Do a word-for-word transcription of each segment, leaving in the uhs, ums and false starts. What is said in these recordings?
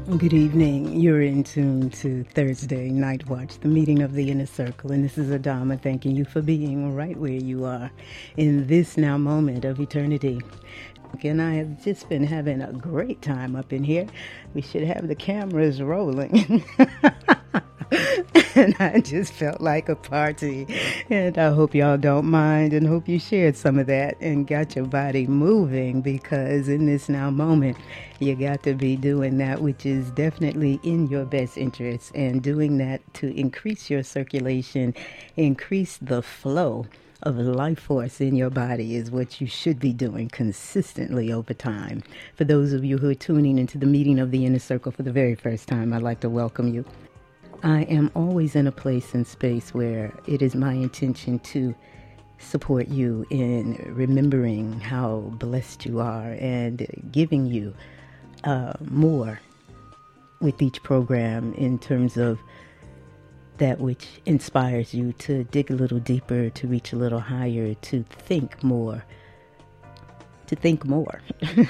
Good evening. You're in tune to Thursday Night Watch, the meeting of the inner circle. And this is Adama thanking you for being right where you are in this now moment of eternity. And I have just been having a great time up in here. We should have the cameras rolling. And I just felt like a party. And I hope y'all don't mind and hope you shared some of that and got your body moving, because in this now moment, you got to be doing that which is definitely in your best interest, and doing that to increase your circulation, increase the flow of life force in your body is what you should be doing consistently over time. For those of you who are tuning into the meeting of the inner circle for the very first time, I'd like to welcome you. I am always in a place and space where it is my intention to support you in remembering how blessed you are and giving you uh, more with each program in terms of that which inspires you to dig a little deeper, to reach a little higher, to think more, to think more.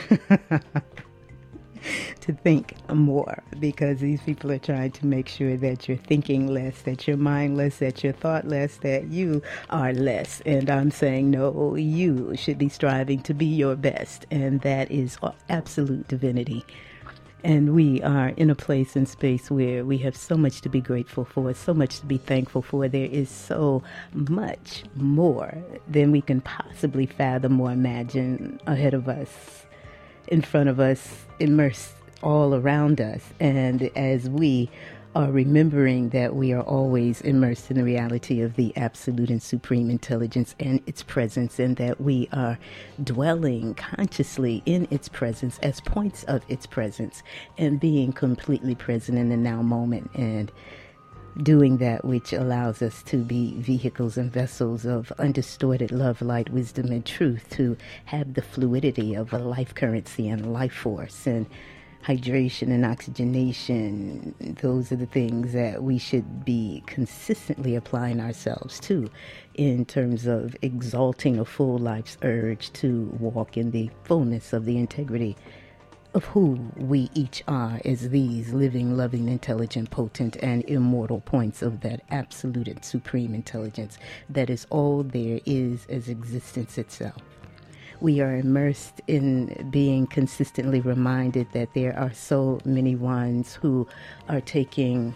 to think more, because these people are trying to make sure that you're thinking less, that you're mindless, that you're thoughtless, that you are less. And I'm saying, no, you should be striving to be your best. And that is absolute divinity. And we are in a place and space where we have so much to be grateful for, so much to be thankful for. There is so much more than we can possibly fathom or imagine ahead of us, in front of us, immersed all around us. And as we are remembering that we are always immersed in the reality of the absolute and supreme intelligence and its presence, and that we are dwelling consciously in its presence as points of its presence, and being completely present in the now moment, and doing that which allows us to be vehicles and vessels of undistorted love, light, wisdom, and truth, to have the fluidity of a life currency and life force and hydration and oxygenation. Those are the things that we should be consistently applying ourselves to in terms of exalting a full life's urge to walk in the fullness of the integrity of who we each are as these living, loving, intelligent, potent, and immortal points of that absolute and supreme intelligence that is all there is as existence itself. We are immersed in being consistently reminded that there are so many ones who are taking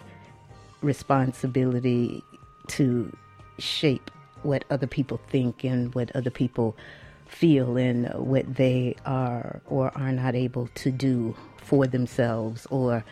responsibility to shape what other people think and what other people feel, and what they are or are not able to do for themselves or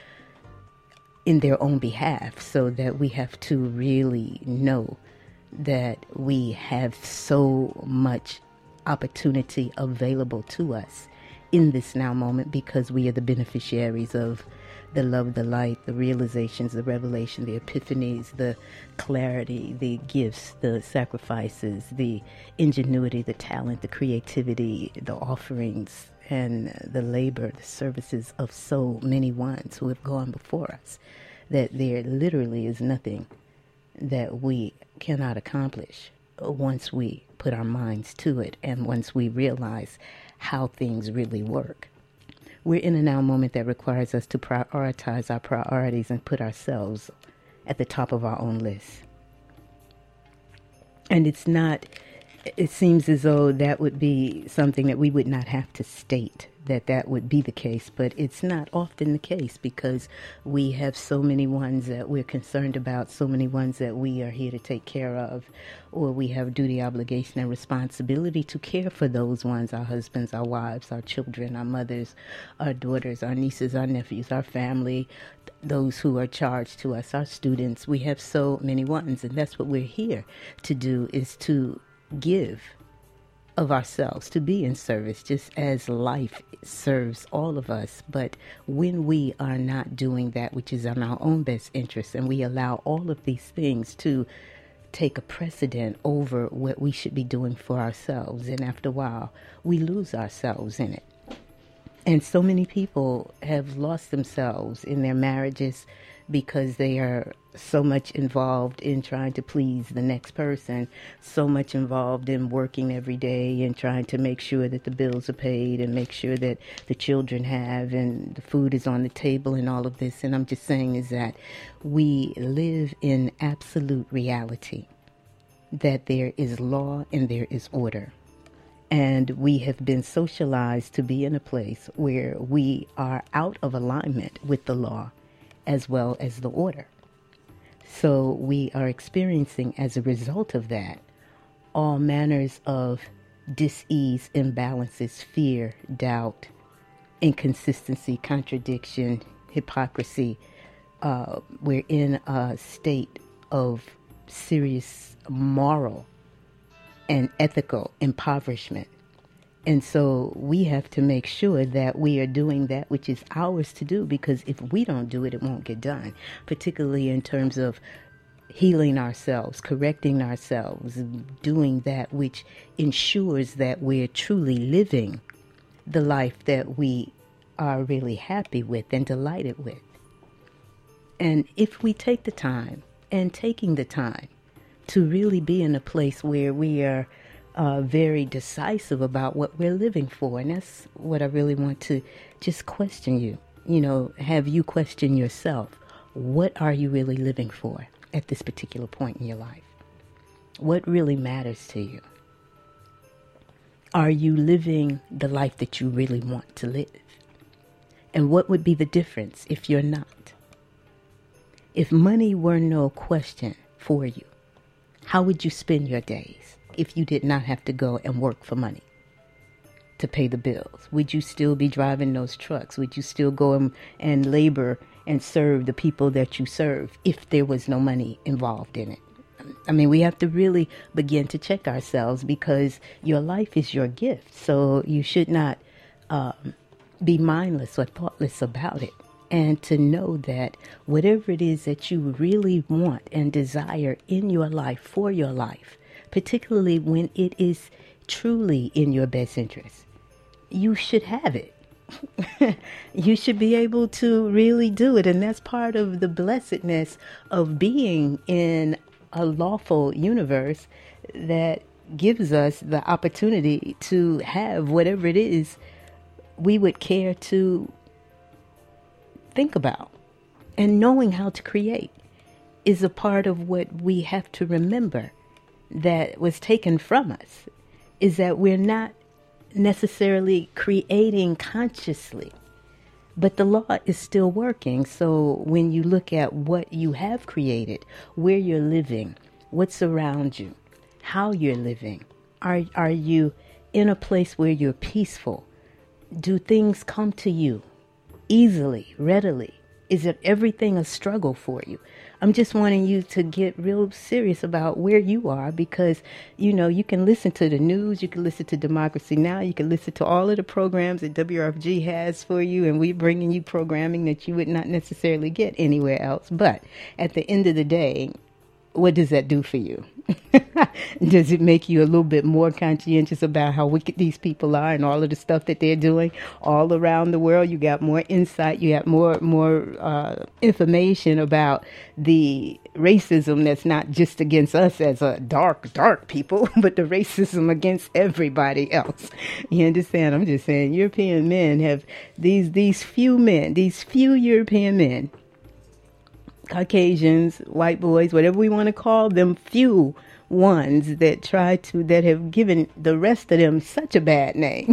in their own behalf, so that we have to really know that we have so much opportunity available to us in this now moment, because we are the beneficiaries of the love, the light, the realizations, the revelation, the epiphanies, the clarity, the gifts, the sacrifices, the ingenuity, the talent, the creativity, the offerings, and the labor, the services of so many ones who have gone before us, that there literally is nothing that we cannot accomplish once we put our minds to it, and once we realize how things really work. We're in a now moment that requires us to prioritize our priorities and put ourselves at the top of our own list. And it's not, it seems as though that would be something that we would not have to state, that that would be the case, but it's not often the case, because we have so many ones that we're concerned about, so many ones that we are here to take care of, or we have duty, obligation, and responsibility to care for those ones, our husbands, our wives, our children, our mothers, our daughters, our nieces, our nephews, our family, those who are charged to us, our students. We have so many ones, and that's what we're here to do, is to give of ourselves, to be in service, just as life serves all of us. But when we are not doing that which is in our own best interest, and we allow all of these things to take a precedent over what we should be doing for ourselves, and after a while, we lose ourselves in it. And so many people have lost themselves in their marriages because they are so much involved in trying to please the next person, so much involved in working every day and trying to make sure that the bills are paid and make sure that the children have and the food is on the table and all of this. And I'm just saying is that we live in absolute reality, that there is law and there is order. And we have been socialized to be in a place where we are out of alignment with the law as well as the order. So we are experiencing, as a result of that, all manners of dis-ease, imbalances, fear, doubt, inconsistency, contradiction, hypocrisy. Uh, we're in a state of serious moral and ethical impoverishment. And so we have to make sure that we are doing that which is ours to do, because if we don't do it, it won't get done, particularly in terms of healing ourselves, correcting ourselves, doing that which ensures that we're truly living the life that we are really happy with and delighted with. And if we take the time, and taking the time to really be in a place where we are Uh, very decisive about what we're living for. And that's what I really want to just question you. You know, have you question yourself. What are you really living for at this particular point in your life? What really matters to you? Are you living the life that you really want to live? And what would be the difference if you're not? If money were no question for you, how would you spend your days? If you did not have to go and work for money to pay the bills, would you still be driving those trucks? Would you still go and, and labor and serve the people that you serve if there was no money involved in it? I mean, we have to really begin to check ourselves, because your life is your gift. So you should not um, be mindless or thoughtless about it. And to know that whatever it is that you really want and desire in your life, for your life, particularly when it is truly in your best interest, you should have it. You should be able to really do it. And that's part of the blessedness of being in a lawful universe that gives us the opportunity to have whatever it is we would care to think about. And knowing how to create is a part of what we have to remember that was taken from us, is that we're not necessarily creating consciously, but the law is still working. So when you look at what you have created, where you're living, what's around you, how you're living, are are you in a place where you're peaceful? Do things come to you easily, readily? Is it everything a struggle for you? I'm just wanting you to get real serious about where you are, because, you know, you can listen to the news, you can listen to Democracy Now!, you can listen to all of the programs that W R F G has for you, and we're bringing you programming that you would not necessarily get anywhere else. But at the end of the day, what does that do for you? Does it make you a little bit more conscientious about how wicked these people are and all of the stuff that they're doing all around the world? You got more insight, you got more more uh, information about the racism that's not just against us as a dark, dark people, but the racism against everybody else. You understand? I'm just saying, European men have, these these few men, these few European men, Caucasians, white boys, whatever we want to call them, few ones that try to, that have given the rest of them such a bad name.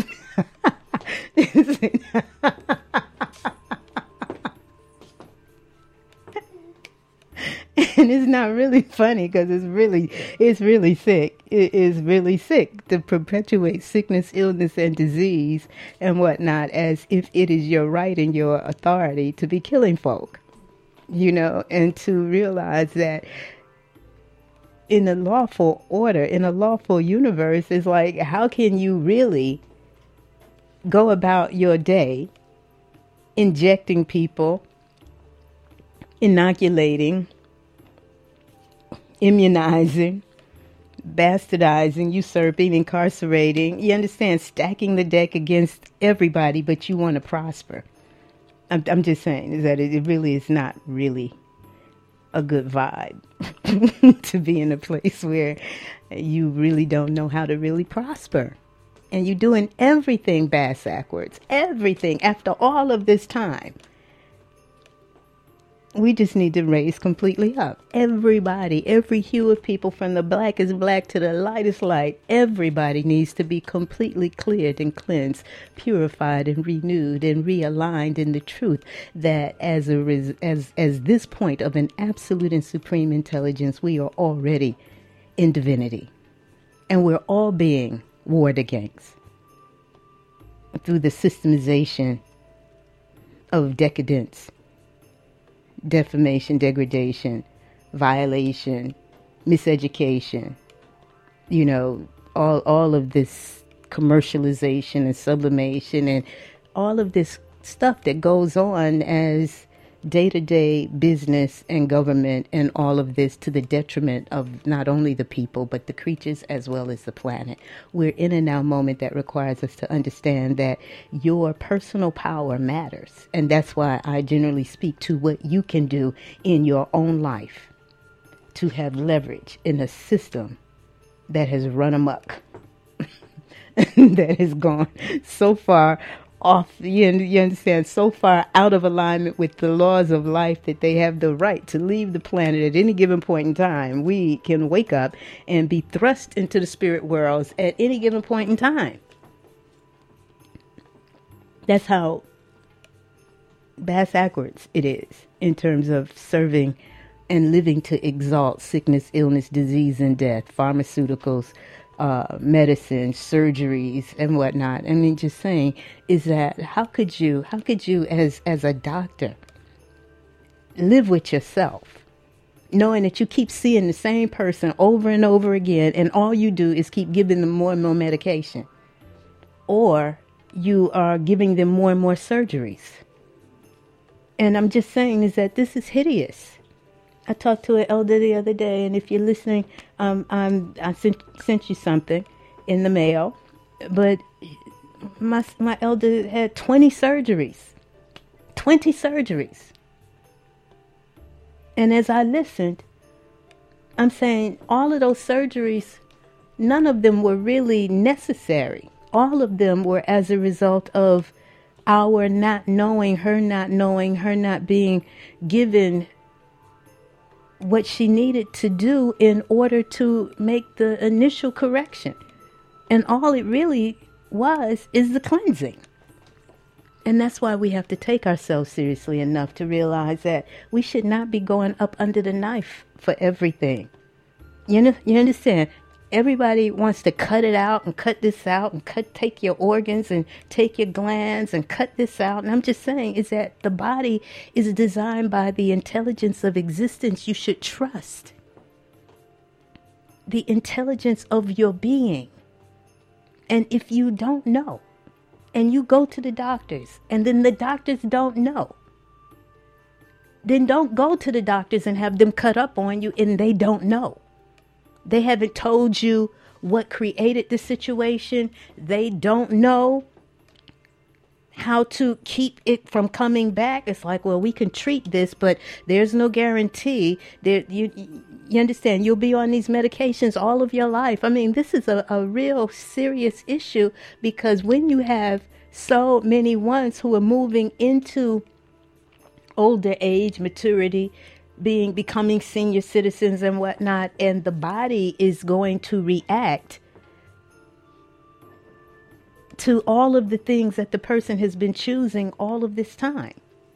And it's not really funny, because it's really, it's really sick. It is really sick to perpetuate sickness, illness, and disease and whatnot as if it is your right and your authority to be killing folk. You know, and to realize that in a lawful order, in a lawful universe, it's like, how can you really go about your day injecting people, inoculating, immunizing, bastardizing, usurping, incarcerating, you understand, stacking the deck against everybody, but you want to prosper? I'm, I'm just saying is that it, it really is not really a good vibe to be in a place where you really don't know how to really prosper. And you're doing everything bass backwards. Everything after all of this time. We just need to raise completely up. Everybody, every hue of people, from the blackest black to the lightest light, everybody needs to be completely cleared and cleansed, purified and renewed and realigned in the truth that as a res- as as this point of an absolute and supreme intelligence, we are already in divinity. And we're all being warred against through the systemization of decadence, defamation, degradation, violation, miseducation, you know, all all of this commercialization and sublimation and all of this stuff that goes on as day-to-day business and government, and all of this to the detriment of not only the people but the creatures as well as the planet. We're in a now moment that requires us to understand that your personal power matters, and that's why I generally speak to what you can do in your own life to have leverage in a system that has run amok, that has gone so far off, you, you understand, so far out of alignment with the laws of life that they have the right to leave the planet at any given point in time. We can wake up and be thrust into the spirit worlds at any given point in time. That's how bass backwards it is in terms of serving and living to exalt sickness, illness, disease, and death, pharmaceuticals, Uh, medicine, surgeries, and whatnot. I mean, just saying, is that how could you, how could you as, as a doctor live with yourself, knowing that you keep seeing the same person over and over again, and all you do is keep giving them more and more medication, or you are giving them more and more surgeries? And I'm just saying is that this is hideous. I talked to an elder the other day, and if you're listening, um, I'm, I sent sent you something in the mail. But my my elder had twenty surgeries, twenty surgeries. And as I listened, I'm saying all of those surgeries, none of them were really necessary. All of them were as a result of our not knowing, her not knowing, her not being given what she needed to do in order to make the initial correction. And all it really was is the cleansing. And that's why we have to take ourselves seriously enough to realize that we should not be going up under the knife for everything. You know, you understand? Everybody wants to cut it out and cut this out and cut, take your organs and take your glands and cut this out. And I'm just saying is that the body is designed by the intelligence of existence you should trust. The intelligence of your being. And if you don't know, and you go to the doctors, and then the doctors don't know, then don't go to the doctors and have them cut up on you and they don't know. They haven't told you what created the situation. They don't know how to keep it from coming back. It's like, well, we can treat this, but there's no guarantee. There, you, you understand, you'll be on these medications all of your life. I mean, this is a, a real serious issue, because when you have so many ones who are moving into older age, maturity, being becoming senior citizens and whatnot, and the body is going to react to all of the things that the person has been choosing all of this time.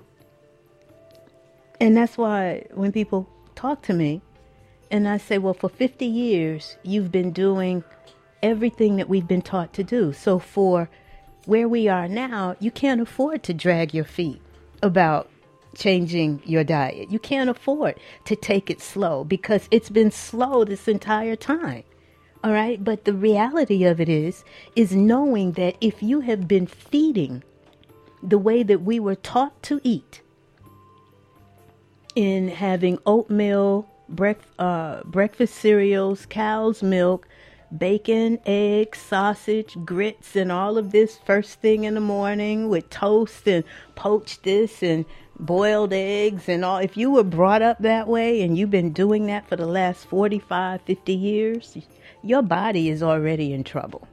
And that's why when people talk to me and I say, well, for fifty years, you've been doing everything that we've been taught to do. So for where we are now, you can't afford to drag your feet about changing your diet. You can't afford to take it slow, because it's been slow this entire time. All right. But the reality of it is, is knowing that if you have been feeding the way that we were taught to eat, in having oatmeal, brec- uh, breakfast cereals, cow's milk, bacon, eggs, sausage, grits, and all of this first thing in the morning with toast and poached this and boiled eggs and all. If you were brought up that way and you've been doing that for the last forty-five, fifty years, your body is already in trouble.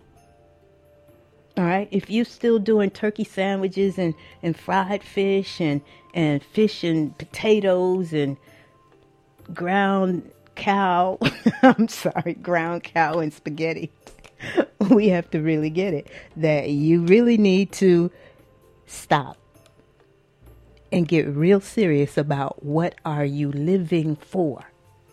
All right. If you're still doing turkey sandwiches and, and fried fish and, and fish and potatoes and ground cow, I'm sorry, ground cow and spaghetti, we have to really get it that you really need to stop and get real serious about what are you living for.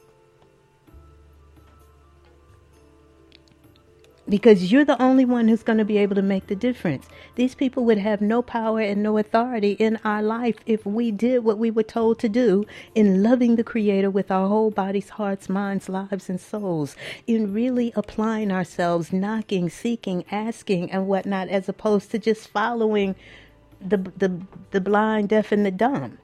Because you're the only one who's going to be able to make the difference. These people would have no power and no authority in our life if we did what we were told to do in loving the Creator with our whole bodies, hearts, minds, lives, and souls. In really applying ourselves, knocking, seeking, asking, and whatnot, as opposed to just following the the the blind, deaf, and the dumb.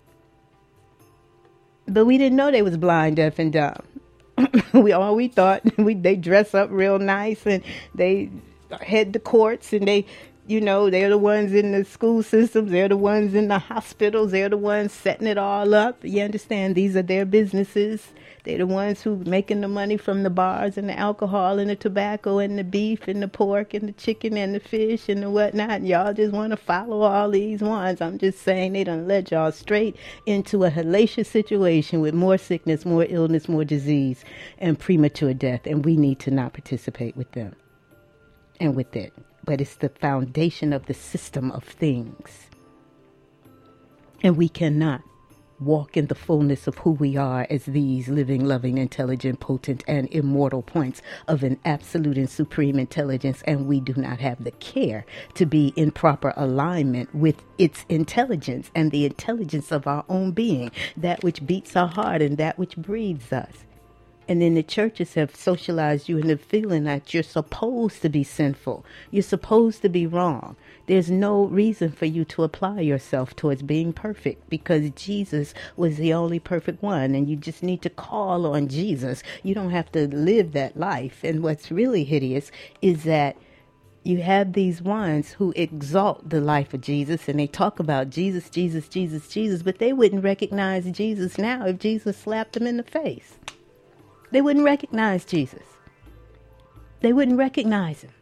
But we didn't know they was blind, deaf, and dumb. we all we thought we they dress up real nice and they head to courts and they, you know, they're the ones in the school systems, they're the ones in the hospitals, they're the ones setting it all up. You understand? These are their businesses. They're the ones who making the money from the bars and the alcohol and the tobacco and the beef and the pork and the chicken and the fish and the whatnot. And y'all just want to follow all these ones. I'm just saying they done led y'all straight into a hellacious situation with more sickness, more illness, more disease, and premature death. And we need to not participate with them and with it. But it's the foundation of the system of things. And we cannot walk in the fullness of who we are as these living, loving, intelligent, potent, and immortal points of an absolute and supreme intelligence, and we do not have the care to be in proper alignment with its intelligence and the intelligence of our own being, that which beats our heart and that which breathes us. And then the churches have socialized you into feeling that you're supposed to be sinful. You're supposed to be wrong. There's no reason for you to apply yourself towards being perfect because Jesus was the only perfect one. And you just need to call on Jesus. You don't have to live that life. And what's really hideous is that you have these ones who exalt the life of Jesus and they talk about Jesus, Jesus, Jesus, Jesus, but they wouldn't recognize Jesus now if Jesus slapped them in the face. They wouldn't recognize Jesus. They wouldn't recognize him.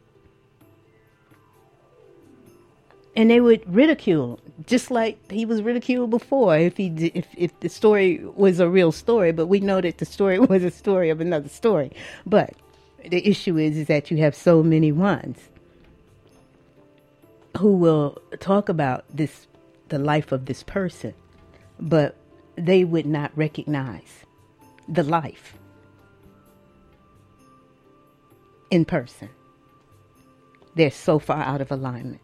And they would ridicule him, just like he was ridiculed before if he did, if, if the story was a real story. But we know that the story was a story of another story. But the issue is, is that you have so many ones who will talk about this, the life of this person, but they would not recognize the life in person. They're so far out of alignment.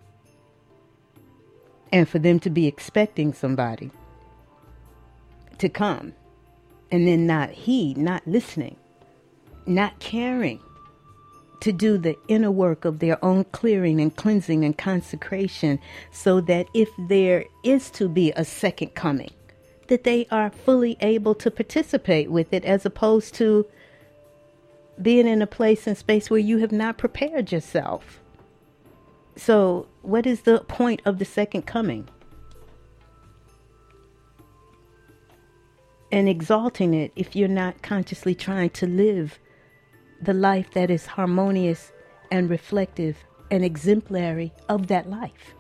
And for them to be expecting somebody to come and then not heed, not listening, not caring to do the inner work of their own clearing and cleansing and consecration so that if there is to be a second coming, that they are fully able to participate with it as opposed to being in a place and space where you have not prepared yourself. So what is the point of the second coming? And exalting it if you're not consciously trying to live the life that is harmonious and reflective and exemplary of that life.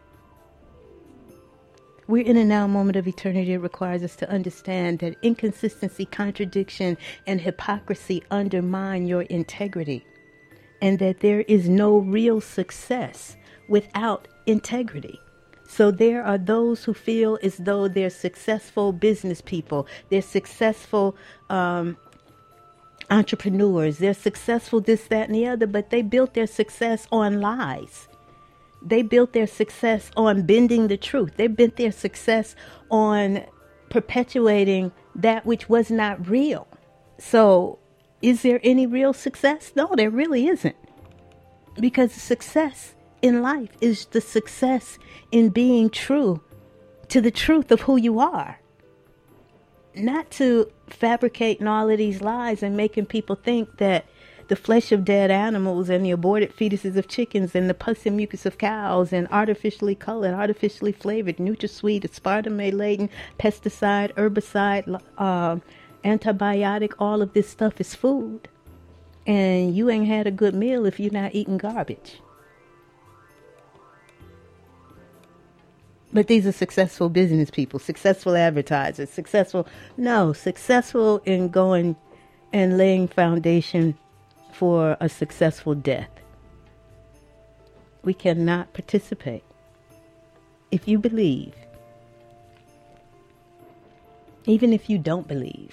We're in a now moment of eternity. It requires us to understand that inconsistency, contradiction, and hypocrisy undermine your integrity, and that there is no real success without integrity. So there are those who feel as though they're successful business people, they're successful um, entrepreneurs, they're successful this, that, and the other, but they built their success on lies. They built their success on bending the truth. They built their success on perpetuating that which was not real. So is there any real success? No, there really isn't. Because success in life is the success in being true to the truth of who you are. Not to fabricating all of these lies and making people think that the flesh of dead animals and the aborted fetuses of chickens and the pus and mucus of cows and artificially colored, artificially flavored, NutraSweet, aspartame-laden, pesticide, herbicide, uh, antibiotic, all of this stuff is food. And you ain't had a good meal if you're not eating garbage. But these are successful business people, successful advertisers, successful, no, successful in going and laying foundation for a successful death. We cannot participate. If you believe, even if you don't believe,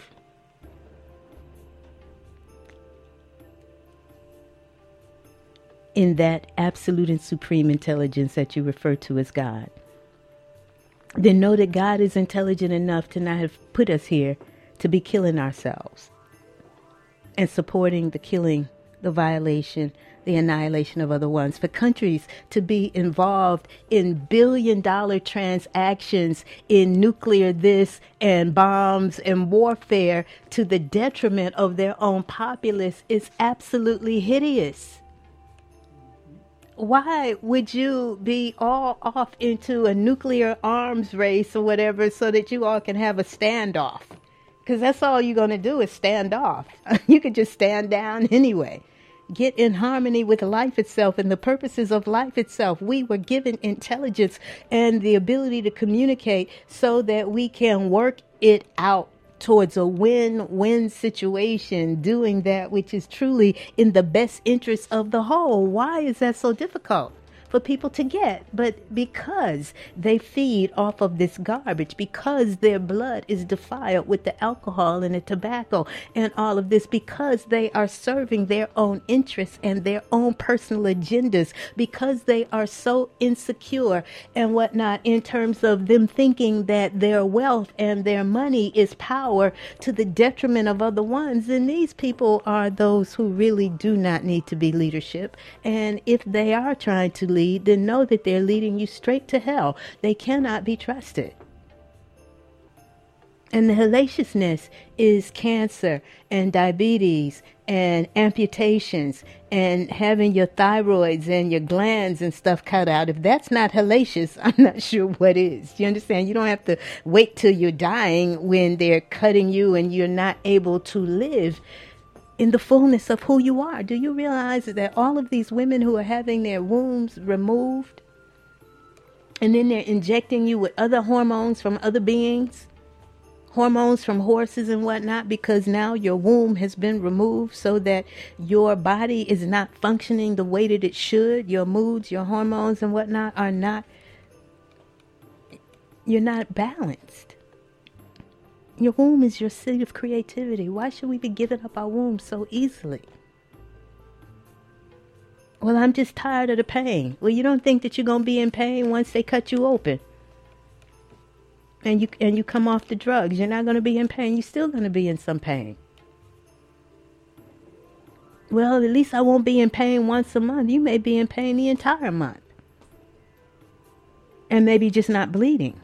in that absolute and supreme intelligence that you refer to as God, then know that God is intelligent enough to not have put us here to be killing ourselves and supporting the killing, the violation, the annihilation of other ones. For countries to be involved in billion dollar transactions in nuclear this and bombs and warfare to the detriment of their own populace is absolutely hideous. Why would you be all off into a nuclear arms race or whatever so that you all can have a standoff? Because that's all you're going to do is stand off. You could just stand down anyway. Get in harmony with life itself and the purposes of life itself. We were given intelligence and the ability to communicate so that we can work it out towards a win-win situation, doing that which is truly in the best interest of the whole. Why is that so difficult for people to get? But because they feed off of this garbage, because their blood is defiled with the alcohol and the tobacco and all of this, because they are serving their own interests and their own personal agendas, because they are so insecure and whatnot in terms of them thinking that their wealth and their money is power to the detriment of other ones, then these people are those who really do not need to be leadership. And if they are trying to lead, then know that they're leading you straight to hell. They cannot be trusted. And the hellaciousness is cancer and diabetes and amputations and having your thyroids and your glands and stuff cut out. If that's not hellacious, I'm not sure what is. You understand? You don't have to wait till you're dying when they're cutting you and you're not able to live in the fullness of who you are. Do you realize that all of these women who are having their wombs removed and then they're injecting you with other hormones from other beings, hormones from horses and whatnot, because now your womb has been removed so that your body is not functioning the way that it should. Your moods, your hormones and whatnot are not, you're not balanced. Your womb is your seat of creativity. Why should we be giving up our womb so easily? Well, I'm just tired of the pain. Well, you don't think that you're going to be in pain once they cut you open and you and you come off the drugs. You're not going to be in pain. You're still going to be in some pain. Well, at least I won't be in pain once a month. You may be in pain the entire month and maybe just not bleeding.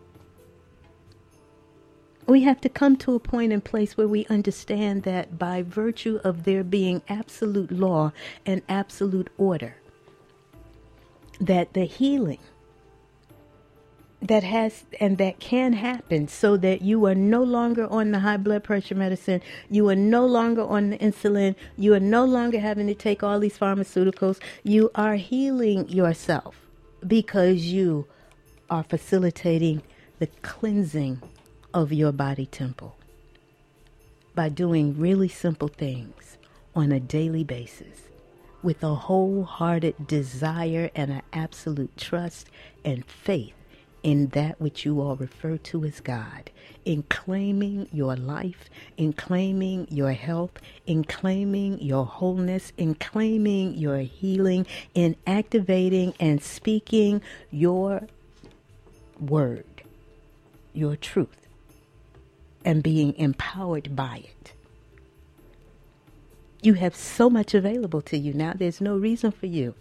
We have to come to a point and place where we understand that by virtue of there being absolute law and absolute order, that the healing that has and that can happen so that you are no longer on the high blood pressure medicine, you are no longer on the insulin, you are no longer having to take all these pharmaceuticals, you are healing yourself because you are facilitating the cleansing of your body temple by doing really simple things on a daily basis with a wholehearted desire and an absolute trust and faith in that which you all refer to as God, in claiming your life, in claiming your health, in claiming your wholeness, in claiming your healing, in activating and speaking your word, your truth, and being empowered by it. You have so much available to you now. There's no reason for you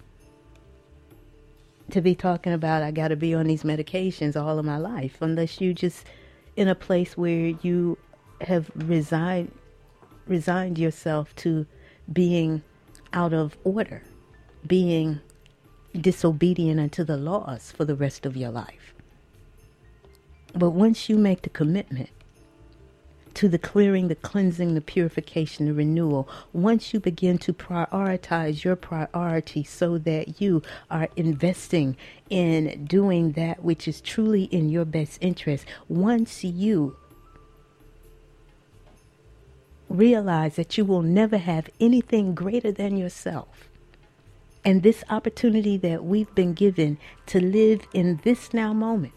to be talking about, I got to be on these medications all of my life, unless you just in a place where you have resigned, resigned yourself to being out of order, being disobedient unto the laws for the rest of your life. But once you make the commitment to the clearing, the cleansing, the purification, the renewal, once you begin to prioritize your priority so that you are investing in doing that which is truly in your best interest, once you realize that you will never have anything greater than yourself, and this opportunity that we've been given to live in this now moment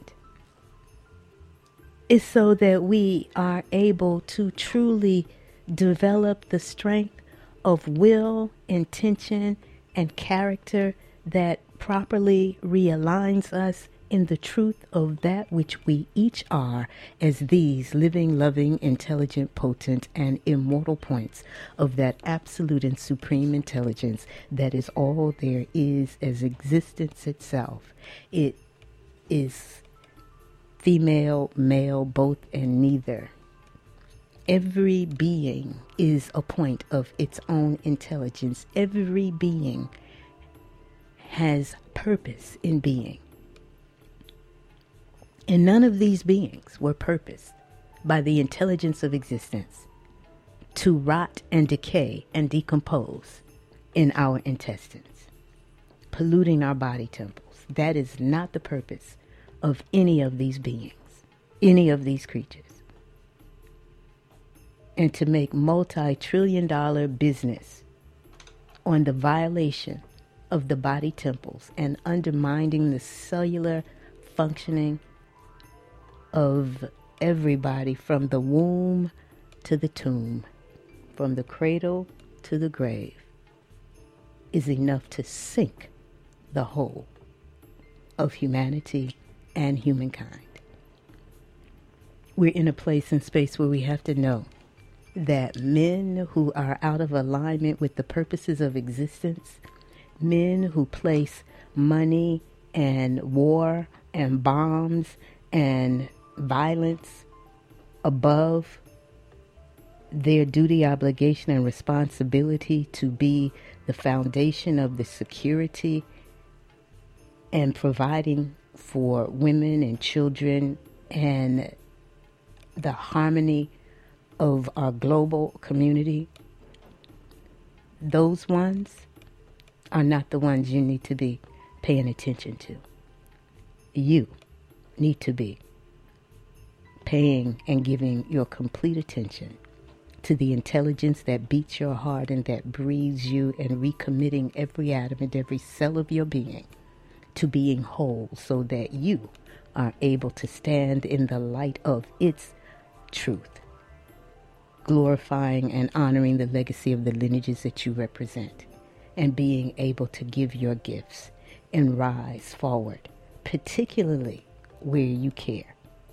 is so that we are able to truly develop the strength of will, intention, and character that properly realigns us in the truth of that which we each are as these living, loving, intelligent, potent, and immortal points of that absolute and supreme intelligence that is all there is as existence itself. It is female, male, both, and neither. Every being is a point of its own intelligence. Every being has purpose in being. And none of these beings were purposed by the intelligence of existence to rot and decay and decompose in our intestines, polluting our body temples. That is not the purpose of any of these beings, any of these creatures. And to make multi-trillion dollar business on the violation of the body temples and undermining the cellular functioning of everybody from the womb to the tomb, from the cradle to the grave, is enough to sink the whole of humanity and humankind. We're in a place and space where we have to know that men who are out of alignment with the purposes of existence, men who place money and war and bombs and violence above their duty, obligation, and responsibility to be the foundation of the security and providing for women and children and the harmony of our global community, those ones are not the ones you need to be paying attention to. You need to be paying and giving your complete attention to the intelligence that beats your heart and that breathes you, and recommitting every atom and every cell of your being to being whole so that you are able to stand in the light of its truth, glorifying and honoring the legacy of the lineages that you represent, and being able to give your gifts and rise forward, particularly where you care,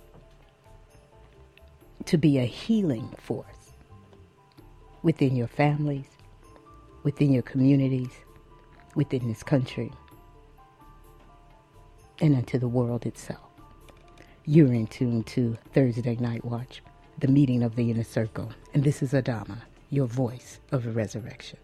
to be a healing force within your families, within your communities, within this country, and unto the world itself. You're in tune to Thursday Night Watch, the meeting of the inner circle, and this is Adama, your voice of the resurrection.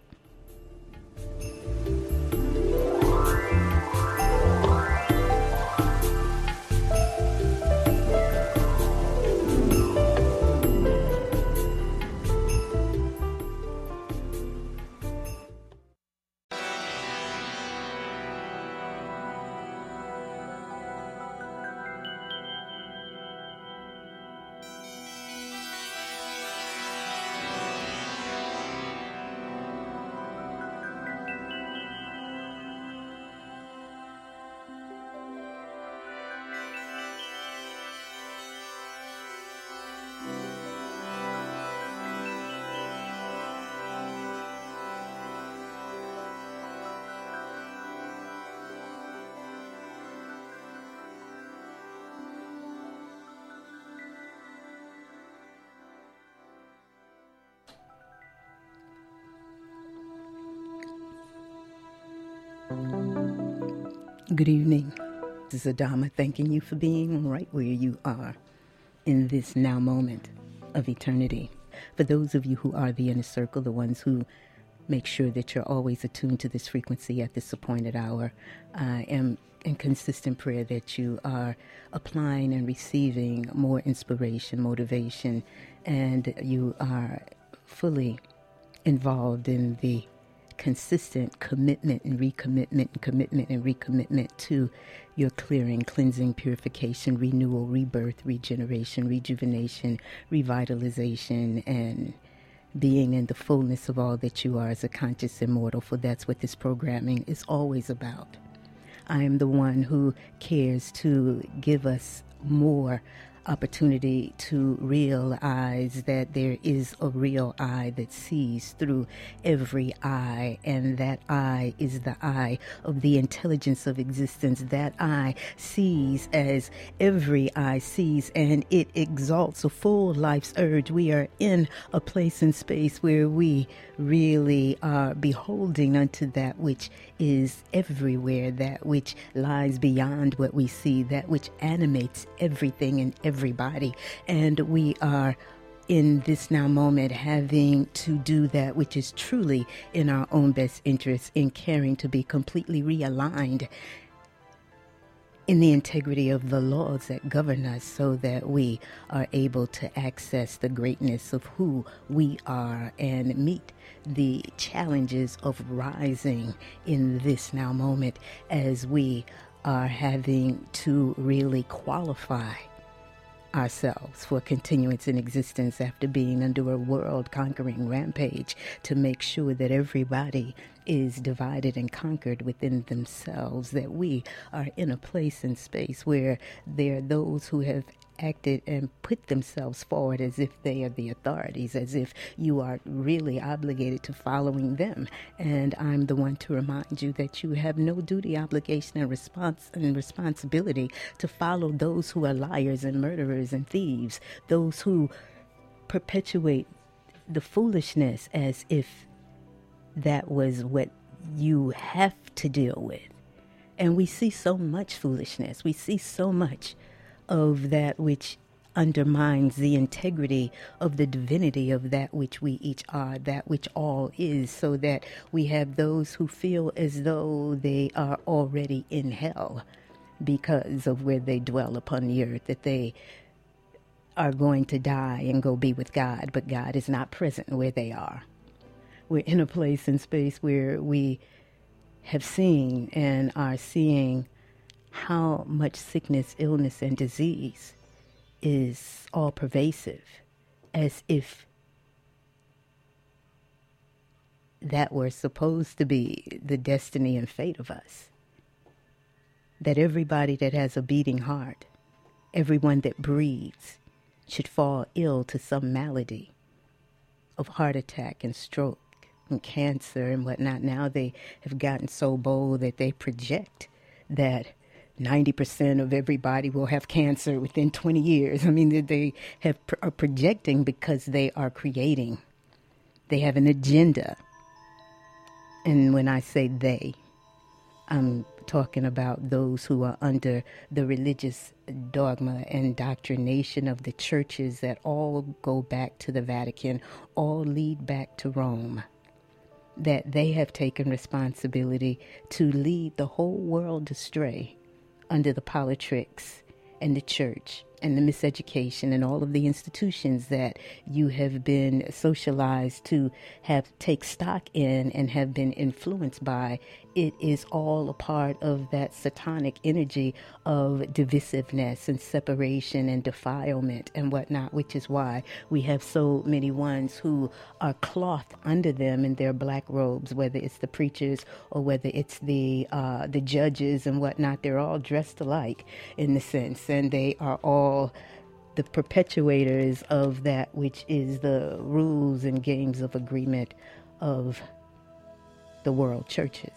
Good evening. This is Adama thanking you for being right where you are in this now moment of eternity. For those of you who are the inner circle, the ones who make sure that you're always attuned to this frequency at this appointed hour. I am in consistent prayer that you are applying and receiving more inspiration, motivation, and you are fully involved in the consistent commitment and recommitment and commitment and recommitment to your clearing, cleansing, purification, renewal, rebirth, regeneration, rejuvenation, revitalization, and being in the fullness of all that you are as a conscious immortal, for that's what this programming is always about. I am the one who cares to give us more opportunity to realize that there is a real eye that sees through every eye, and that eye is the eye of the intelligence of existence. That eye sees as every eye sees, and it exalts a full life's urge. We are in a place and space where we really are beholding unto that which is everywhere, that which lies beyond what we see, that which animates everything and everybody. And we are in this now moment having to do that which is truly in our own best interest, in caring to be completely realigned in the integrity of the laws that govern us, so that we are able to access the greatness of who we are and meet the challenges of rising in this now moment, as we are having to really qualify ourselves for continuance in existence after being under a world-conquering rampage, to make sure that everybody is divided and conquered within themselves, that we are in a place and space where there are those who have acted and put themselves forward as if they are the authorities, as if you are really obligated to following them. And I'm the one to remind you that you have no duty, obligation, and response and responsibility to follow those who are liars and murderers and thieves, those who perpetuate the foolishness as if that was what you have to deal with. And we see so much foolishness. We see so much of that which undermines the integrity of the divinity of that which we each are, that which all is, so that we have those who feel as though they are already in hell because of where they dwell upon the earth, that they are going to die and go be with God, but God is not present where they are. We're in a place and space where we have seen and are seeing how much sickness, illness, and disease is all pervasive, as if that were supposed to be the destiny and fate of us. That everybody that has a beating heart, everyone that breathes, should fall ill to some malady of heart attack and stroke and cancer and whatnot. Now they have gotten so bold that they project that ninety percent of everybody will have cancer within twenty years. I mean, they have are projecting because they are creating. They have an agenda. And when I say they, I'm talking about those who are under the religious dogma and indoctrination of the churches that all go back to the Vatican, all lead back to Rome. That they have taken responsibility to lead the whole world astray under the politricks and the church and the miseducation and all of the institutions that you have been socialized to have take stock in and have been influenced by. It is all a part of that satanic energy of divisiveness and separation and defilement and whatnot, which is why we have so many ones who are clothed under them in their black robes, whether it's the preachers or whether it's the uh, the judges and whatnot. They're all dressed alike in the sense, and they are all the perpetuators of that which is the rules and games of agreement of the world churches.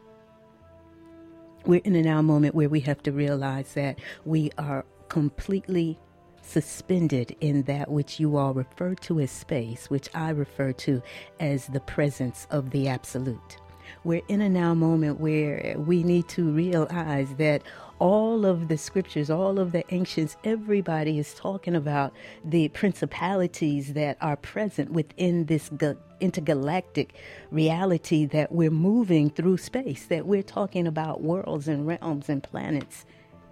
We're in a now moment where we have to realize that we are completely suspended in that which you all refer to as space, which I refer to as the presence of the absolute. We're in a now moment where we need to realize that all of the scriptures, all of the ancients, everybody is talking about the principalities that are present within this ga- intergalactic reality that we're moving through space, that we're talking about worlds and realms and planets.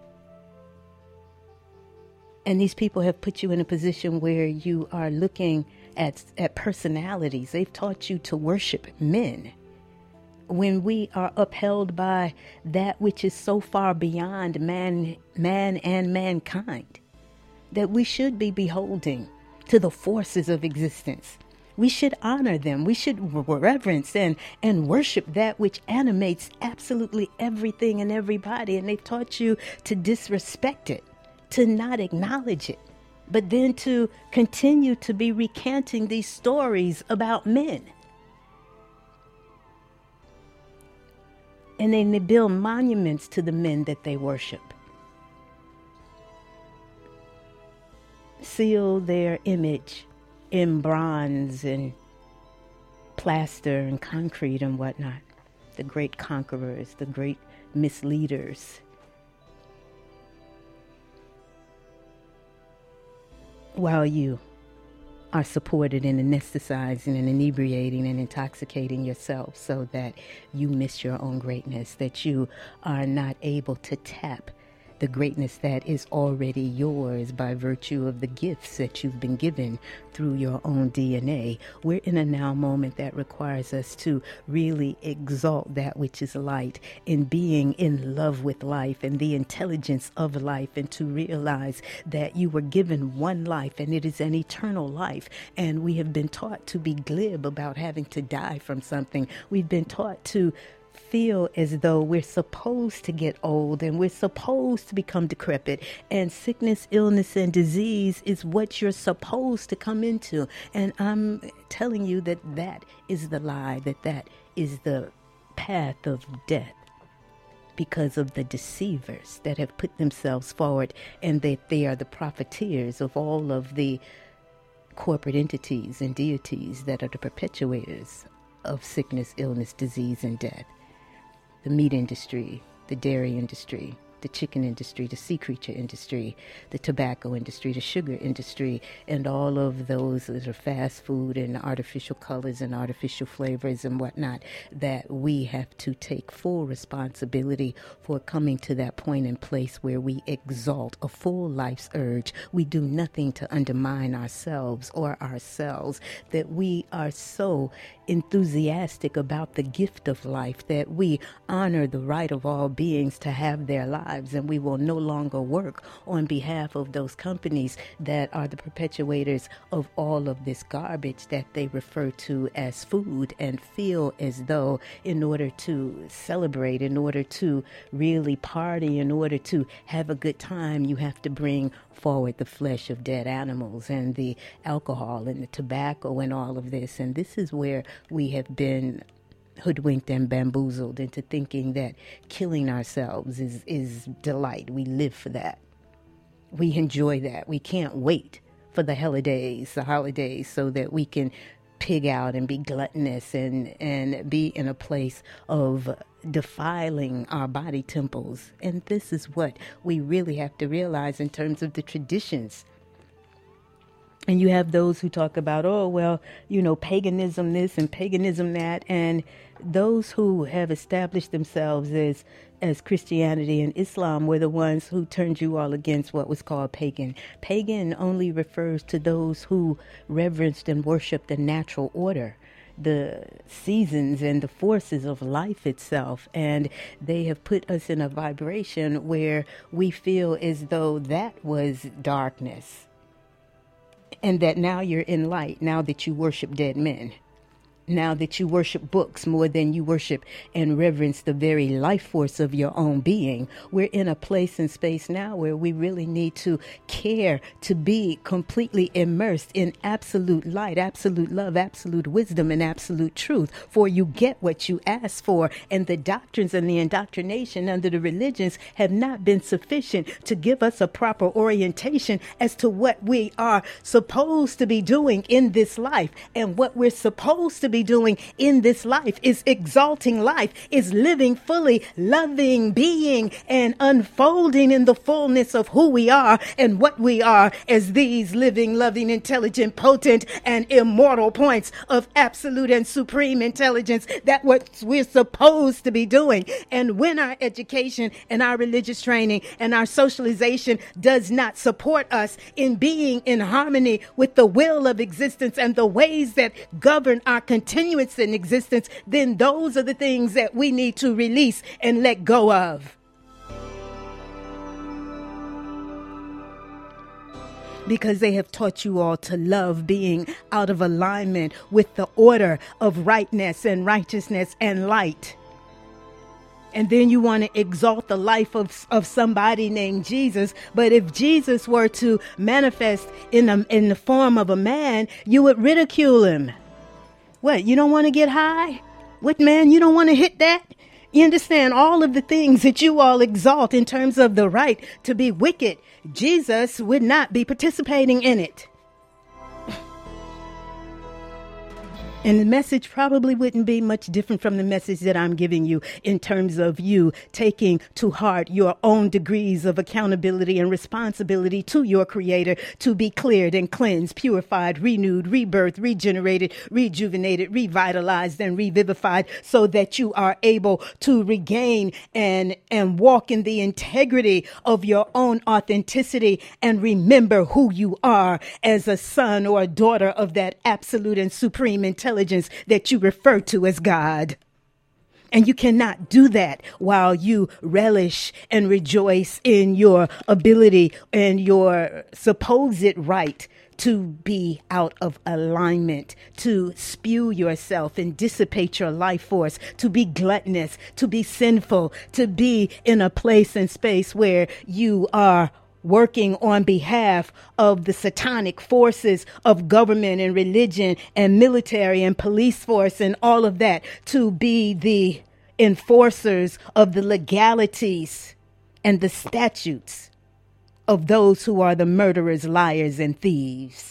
And these people have put you in a position where you are looking at, at personalities. They've taught you to worship men, when we are upheld by that which is so far beyond man, man and mankind, that we should be beholding to the forces of existence. We should honor them. We should reverence and, and worship that which animates absolutely everything and everybody. And they've taught you to disrespect it, to not acknowledge it, but then to continue to be recanting these stories about men. And then they build monuments to the men that they worship. Seal their image in bronze and plaster and concrete and whatnot. The great conquerors, the great misleaders. While you are supported in anesthetizing and inebriating and intoxicating yourself so that you miss your own greatness, that you are not able to tap the greatness that is already yours by virtue of the gifts that you've been given through your own D N A. We're in a now moment that requires us to really exalt that which is light, in being in love with life and the intelligence of life, and to realize that you were given one life and it is an eternal life. And we have been taught to be glib about having to die from something. We've been taught to feel as though we're supposed to get old and we're supposed to become decrepit, and sickness, illness, and disease is what you're supposed to come into. And I'm telling you that that is the lie, that that is the path of death, because of the deceivers that have put themselves forward, and that they are the profiteers of all of the corporate entities and deities that are the perpetuators of sickness, illness, disease, and death. The meat industry, the dairy industry, the chicken industry, the sea creature industry, the tobacco industry, the sugar industry, and all of those that are fast food and artificial colors and artificial flavors and whatnot, that we have to take full responsibility for coming to that point and place where we exalt a full life's urge. We do nothing to undermine ourselves or ourselves, that we are so enthusiastic about the gift of life that we honor the right of all beings to have their lives, and we will no longer work on behalf of those companies that are the perpetuators of all of this garbage that they refer to as food, and feel as though in order to celebrate, in order to really party, in order to have a good time, you have to bring forward the flesh of dead animals and the alcohol and the tobacco and all of this. And this is where we have been hoodwinked and bamboozled into thinking that killing ourselves is, is delight. We live for that. We enjoy that. We can't wait for the holidays, the holidays, so that we can pig out and be gluttonous and, and be in a place of defiling our body temples. And this is what we really have to realize in terms of the traditions. And you have those who talk about, oh, well, you know, paganism this and paganism that. And those who have established themselves as as Christianity and Islam were the ones who turned you all against what was called pagan. Pagan only refers to those who reverenced and worshiped the natural order, the seasons and the forces of life itself. And they have put us in a vibration where we feel as though that was darkness, and that now you're in light, now that you worship dead men, now that you worship books more than you worship and reverence the very life force of your own being. We're in a place and space now where we really need to care to be completely immersed in absolute light, absolute love, absolute wisdom, and absolute truth. For you get what you ask for, and the doctrines and the indoctrination under the religions have not been sufficient to give us a proper orientation as to what we are supposed to be doing in this life and what we're supposed to be be doing in this life, is exalting life, is living fully, loving, being, and unfolding in the fullness of who we are and what we are as these living, loving, intelligent, potent, and immortal points of absolute and supreme intelligence. That what we're supposed to be doing. And when our education and our religious training and our socialization does not support us in being in harmony with the will of existence and the ways that govern our continuance in existence, then those are the things that we need to release and let go of. Because they have taught you all to love being out of alignment with the order of rightness and righteousness and light. And then you want to exalt the life of, of somebody named Jesus. But if Jesus were to manifest in, a, in the form of a man, you would ridicule him. What, you don't want to get high? What, man, you don't want to hit that? You understand all of the things that you all exalt in terms of the right to be wicked. Jesus would not be participating in it. And the message probably wouldn't be much different from the message that I'm giving you in terms of you taking to heart your own degrees of accountability and responsibility to your Creator to be cleared and cleansed, purified, renewed, rebirthed, regenerated, rejuvenated, revitalized, and revivified so that you are able to regain and, and walk in the integrity of your own authenticity and remember who you are as a son or a daughter of that absolute and supreme intelligence that you refer to as God. And you cannot do that while you relish and rejoice in your ability and your supposed right to be out of alignment, to spew yourself and dissipate your life force, to be gluttonous, to be sinful, to be in a place and space where you are working on behalf of the satanic forces of government and religion and military and police force and all of that, to be the enforcers of the legalities and the statutes of those who are the murderers, liars, and thieves.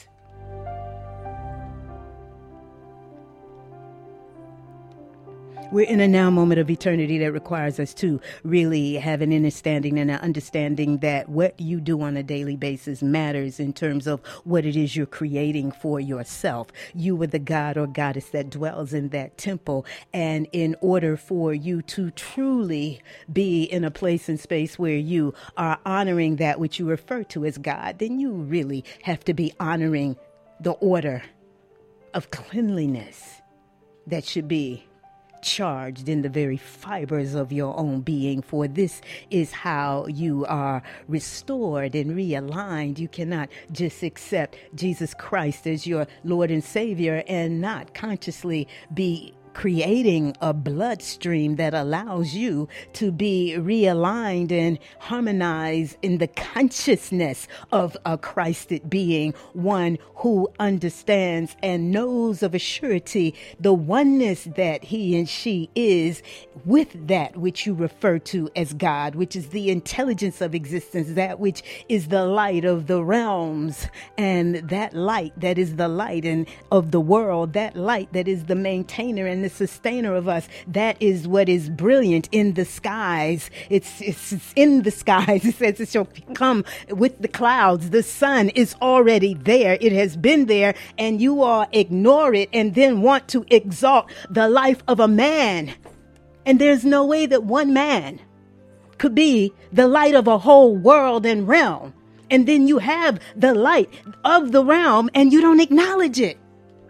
We're in a now moment of eternity that requires us to really have an understanding and an understanding that what you do on a daily basis matters in terms of what it is you're creating for yourself. You are the God or goddess that dwells in that temple. And in order for you to truly be in a place and space where you are honoring that which you refer to as God, then you really have to be honoring the order of cleanliness that should be charged in the very fibers of your own being, for this is how you are restored and realigned. You cannot just accept Jesus Christ as your Lord and Savior and not consciously be creating a bloodstream that allows you to be realigned and harmonized in the consciousness of a Christed being, one who understands and knows of a surety the oneness that he and she is with that which you refer to as God, which is the intelligence of existence, that which is the light of the realms, and that light that is the light and of the world, that light that is the maintainer and the sustainer of us. That is what is brilliant in the skies. It's, it's, it's in the skies. It says it shall come with the clouds. The sun is already there. It has been there, and you all ignore it and then want to exalt the life of a man. And there's no way that one man could be the light of a whole world and realm. And then you have the light of the realm and you don't acknowledge it.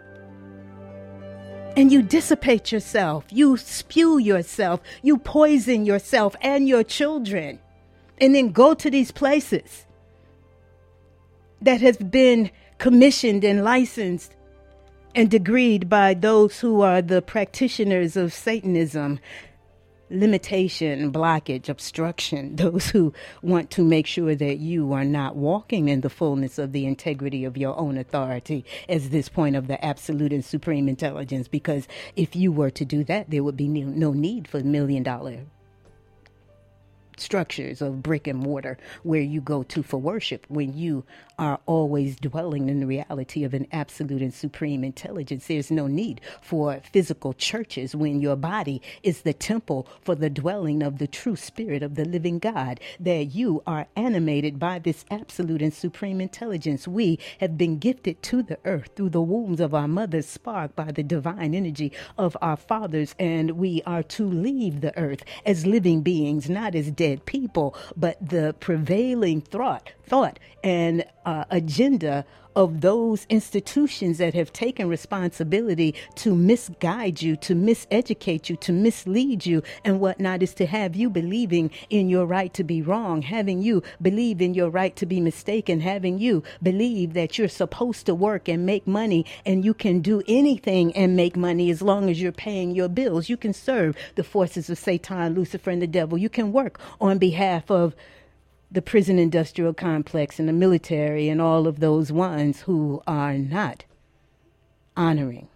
And you dissipate yourself, you spew yourself, you poison yourself and your children, and then go to these places that have been commissioned and licensed and degreed by those who are the practitioners of Satanism, limitation, blockage, obstruction, those who want to make sure that you are not walking in the fullness of the integrity of your own authority as this point of the absolute and supreme intelligence. Because if you were to do that, there would be no need for million dollar structures of brick and mortar where you go to for worship, when you are always dwelling in the reality of an absolute and supreme intelligence. There's no need for physical churches when your body is the temple for the dwelling of the true spirit of the living God, that you are animated by this absolute and supreme intelligence. We have been gifted to the earth through the wombs of our mothers, sparked by the divine energy of our fathers, and we are to leave the earth as living beings, not as dead people, but the prevailing thought, thought and uh, agenda of those institutions that have taken responsibility to misguide you, to miseducate you, to mislead you and whatnot, is to have you believing in your right to be wrong, having you believe in your right to be mistaken, having you believe that you're supposed to work and make money and you can do anything and make money as long as you're paying your bills. You can serve the forces of Satan, Lucifer, and the devil. You can work on behalf of the prison industrial complex and the military and all of those ones who are not honoring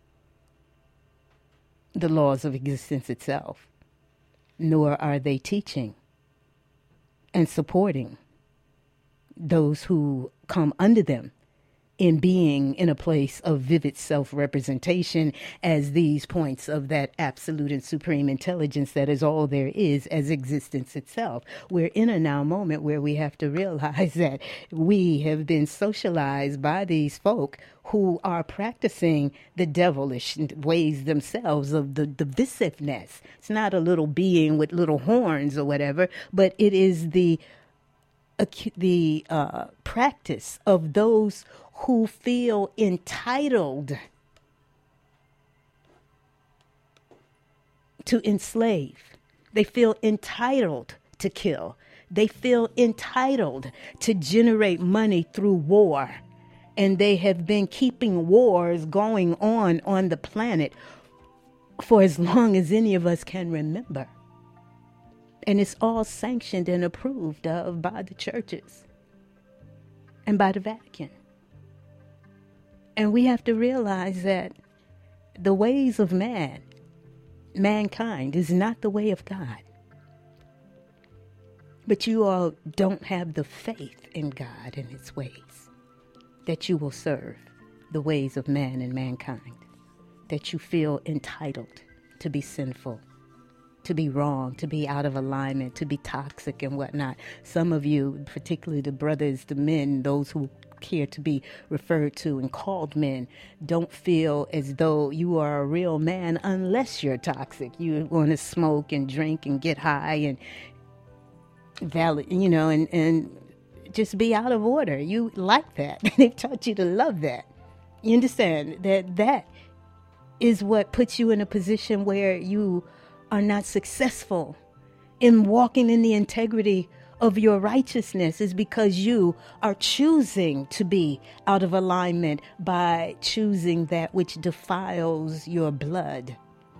the laws of existence itself, nor are they teaching and supporting those who come under them in being in a place of vivid self-representation as these points of that absolute and supreme intelligence that is all there is as existence itself. We're in a now moment where we have to realize that we have been socialized by these folk who are practicing the devilish ways themselves of the divisiveness. It's not a little being with little horns or whatever, but it is the the uh, practice of those who feel entitled to enslave. They feel entitled to kill. They feel entitled to generate money through war. And they have been keeping wars going on on the planet for as long as any of us can remember. And it's all sanctioned and approved of by the churches and by the Vatican. And we have to realize that the ways of man, mankind, is not the way of God. But you all don't have the faith in God and his ways, that you will serve the ways of man and mankind, that you feel entitled to be sinful, to be wrong, to be out of alignment, to be toxic and whatnot. Some of you, particularly the brothers, the men, those who care to be referred to and called men, don't feel as though you are a real man unless you're toxic. You want to smoke and drink and get high and valid, you know, and, and just be out of order. You like that. They've taught you to love that. You understand that that is what puts you in a position where you are not successful in walking in the integrity of your righteousness, is because you are choosing to be out of alignment by choosing that which defiles your blood.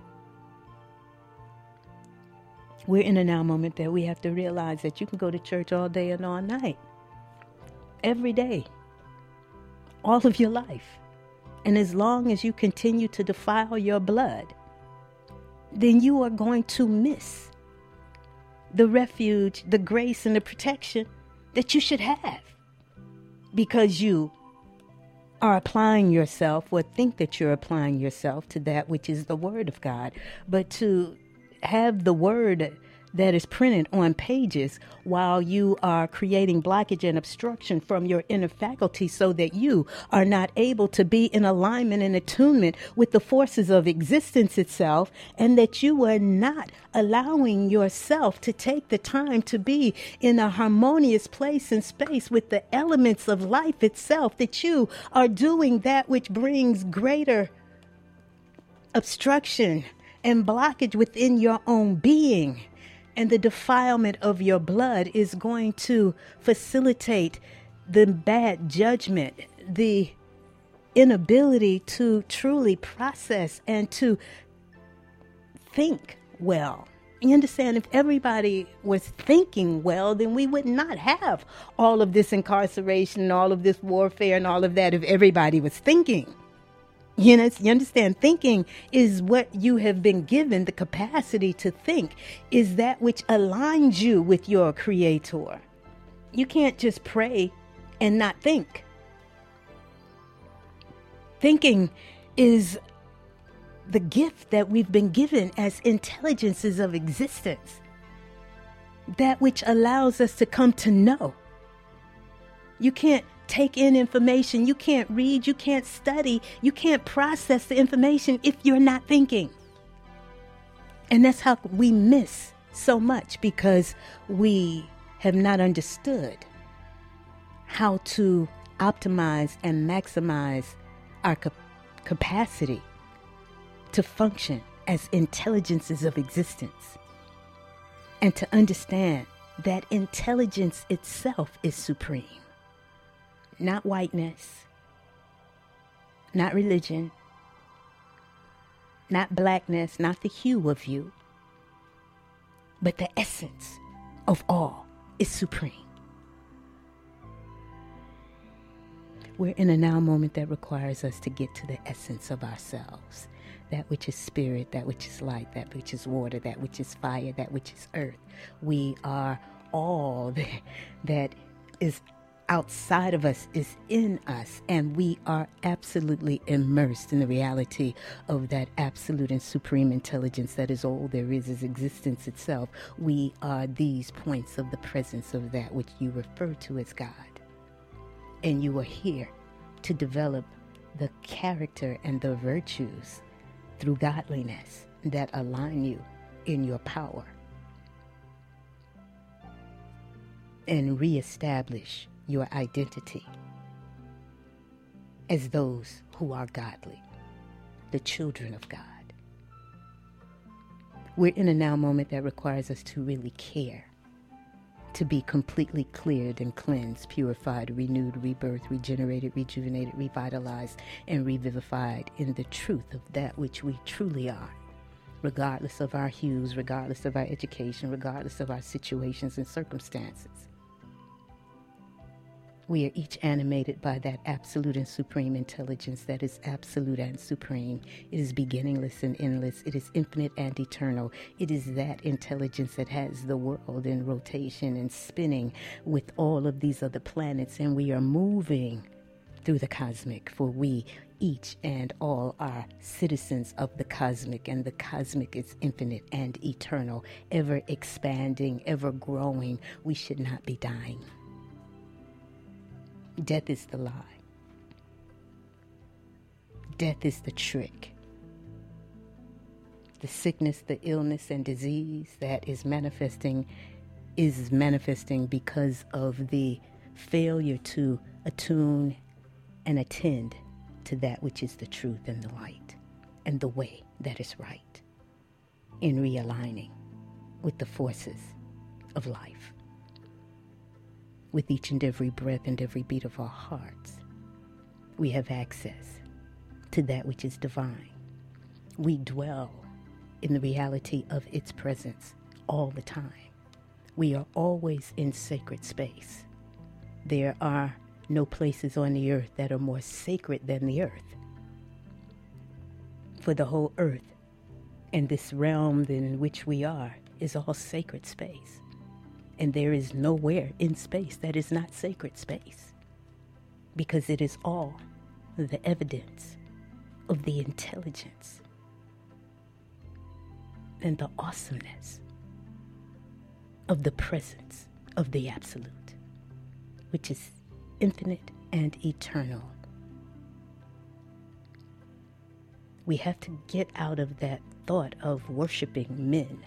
We're in a now moment that we have to realize that you can go to church all day and all night, every day, all of your life. And as long as you continue to defile your blood, then you are going to miss the refuge, the grace, and the protection that you should have, because you are applying yourself, or think that you're applying yourself, to that which is the Word of God. But to have the Word that is printed on pages while you are creating blockage and obstruction from your inner faculty, so that you are not able to be in alignment and attunement with the forces of existence itself, and that you are not allowing yourself to take the time to be in a harmonious place and space with the elements of life itself, that you are doing that which brings greater obstruction and blockage within your own being. And the defilement of your blood is going to facilitate the bad judgment, the inability to truly process and to think well. You understand? If everybody was thinking well, then we would not have all of this incarceration and all of this warfare and all of that, if everybody was thinking. You know, you understand? Thinking is what you have been given. The capacity to think is that which aligns you with your Creator. You can't just pray and not think. Thinking is the gift that we've been given as intelligences of existence. That which allows us to come to know. You can't take in information. You can't read. You can't study. You can't process the information if you're not thinking. And that's how we miss so much, because we have not understood how to optimize and maximize our cap- capacity to function as intelligences of existence, and to understand that intelligence itself is supreme. Not whiteness, not religion, not blackness, not the hue of you, but the essence of all is supreme. We're in a now moment that requires us to get to the essence of ourselves. That which is spirit, that which is light, that which is water, that which is fire, that which is earth. We are all that, that is outside of us is in us, and we are absolutely immersed in the reality of that absolute and supreme intelligence that is all there is, is existence itself. We are these points of the presence of that which you refer to as God. And you are here to develop the character and the virtues through godliness that align you in your power and reestablish your identity as those who are godly, the children of God. We're in a now moment that requires us to really care, to be completely cleared and cleansed, purified, renewed, rebirthed, regenerated, rejuvenated, revitalized, and revivified in the truth of that which we truly are, regardless of our hues, regardless of our education, regardless of our situations and circumstances. We are each animated by that absolute and supreme intelligence that is absolute and supreme. It is beginningless and endless. It is infinite and eternal. It is that intelligence that has the world in rotation and spinning with all of these other planets, and we are moving through the cosmic, for we each and all are citizens of the cosmic, and the cosmic is infinite and eternal, ever expanding, ever growing. We should not be dying. Death is the lie. Death is the trick. The sickness, the illness, and disease that is manifesting is manifesting because of the failure to attune and attend to that which is the truth and the light and the way that is right, in realigning with the forces of life. With each and every breath and every beat of our hearts, we have access to that which is divine. We dwell in the reality of its presence all the time. We are always in sacred space. There are no places on the earth that are more sacred than the earth. For the whole earth and this realm in which we are is all sacred space. And there is nowhere in space that is not sacred space, because it is all the evidence of the intelligence and the awesomeness of the presence of the Absolute, which is infinite and eternal. We have to get out of that thought of worshiping men,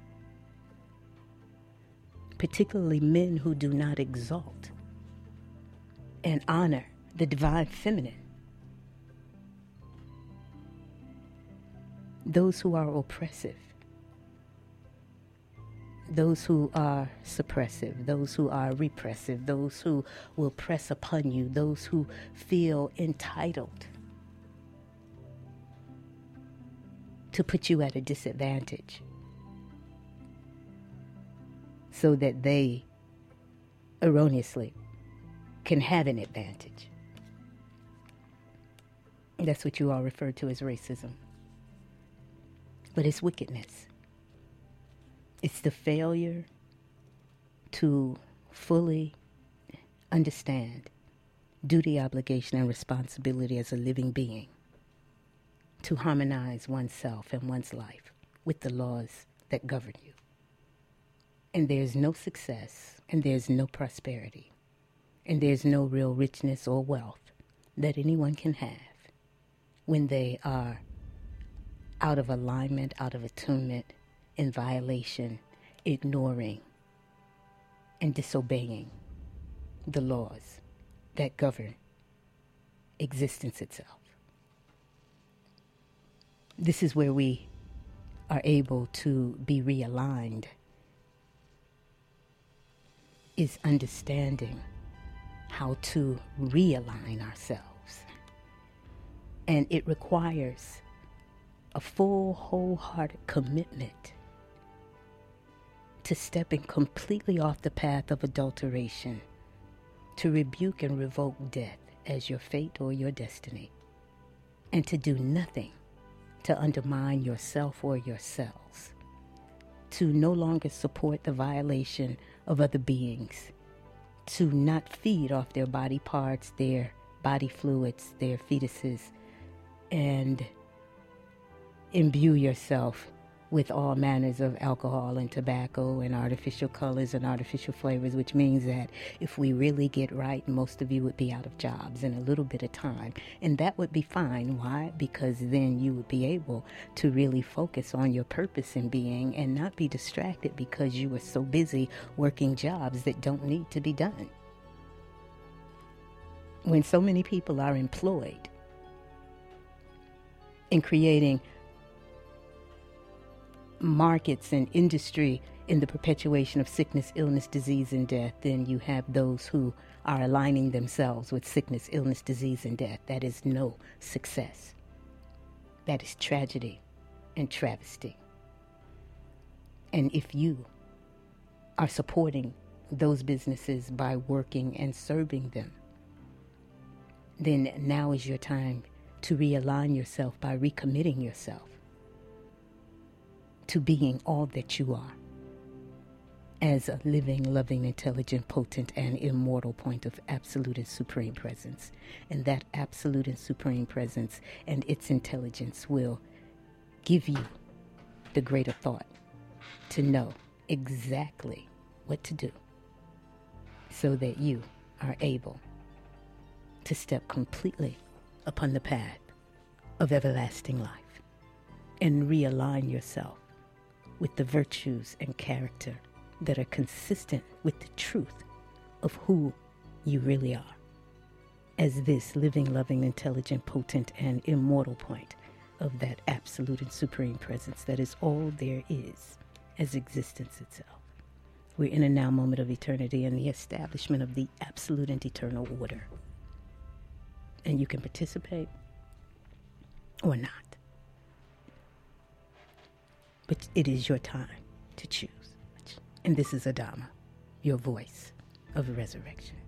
particularly men who do not exalt and honor the divine feminine. Those who are oppressive, those who are suppressive, those who are repressive, those who will press upon you, those who feel entitled to put you at a disadvantage, so that they erroneously can have an advantage. That's what you all refer to as racism. But it's wickedness. It's the failure to fully understand duty, obligation, and responsibility as a living being, to harmonize oneself and one's life with the laws that govern you. And there's no success, and there's no prosperity, and there's no real richness or wealth that anyone can have when they are out of alignment, out of attunement, in violation, ignoring, and disobeying the laws that govern existence itself. This is where we are able to be realigned, is understanding how to realign ourselves. And it requires a full, wholehearted commitment to stepping completely off the path of adulteration, to rebuke and revoke death as your fate or your destiny, and to do nothing to undermine yourself or yourselves, to no longer support the violation of other beings, to not feed off their body parts, their body fluids, their fetuses, and imbue yourself with all manners of alcohol and tobacco and artificial colors and artificial flavors, which means that if we really get right, most of you would be out of jobs in a little bit of time. And that would be fine. Why? Because then you would be able to really focus on your purpose in being and not be distracted because you were so busy working jobs that don't need to be done. When so many people are employed in creating markets and industry in the perpetuation of sickness, illness, disease, and death, then you have those who are aligning themselves with sickness, illness, disease, and death. That is no success. That is tragedy and travesty. And if you are supporting those businesses by working and serving them, then now is your time to realign yourself by recommitting yourself to being all that you are as a living, loving, intelligent, potent, and immortal point of absolute and supreme presence. And that absolute and supreme presence and its intelligence will give you the greater thought to know exactly what to do so that you are able to step completely upon the path of everlasting life and realign yourself with the virtues and character that are consistent with the truth of who you really are as this living, loving, intelligent, potent, and immortal point of that absolute and supreme presence that is all there is as existence itself. We're in a now moment of eternity and the establishment of the absolute and eternal order. And you can participate or not. But it is your time to choose. And this is Adama, your voice of resurrection.